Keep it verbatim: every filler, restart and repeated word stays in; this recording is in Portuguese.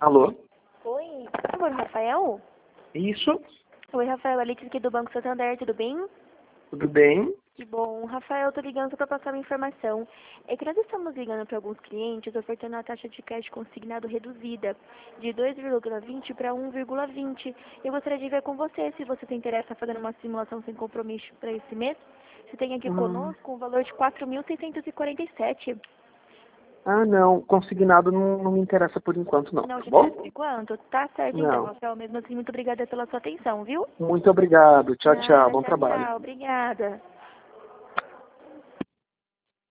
Alô? Oi, por favor, Rafael? Isso? Oi, Rafael, Alex aqui do Banco Santander, tudo bem? Tudo bem? Que bom. Rafael, eu tô ligando só para passar uma informação. É que nós estamos ligando para alguns clientes ofertando a taxa de crédito consignado reduzida, de dois vírgula vinte para um vírgula vinte. Eu gostaria de ver com você se você se interessa fazendo uma simulação sem compromisso para esse mês. Você tem aqui Hum. conosco um valor de quatro mil seiscentos e quarenta e sete. Ah, não. Consignado não, não me interessa por enquanto, não. Não Tá te interessa por bom? enquanto? Tá certo então, Não. Rafael. Mesmo assim, muito obrigada pela sua atenção, viu? Muito obrigado. Tchau, tchau. Nada, Bom tchau, trabalho. tchau. Obrigada.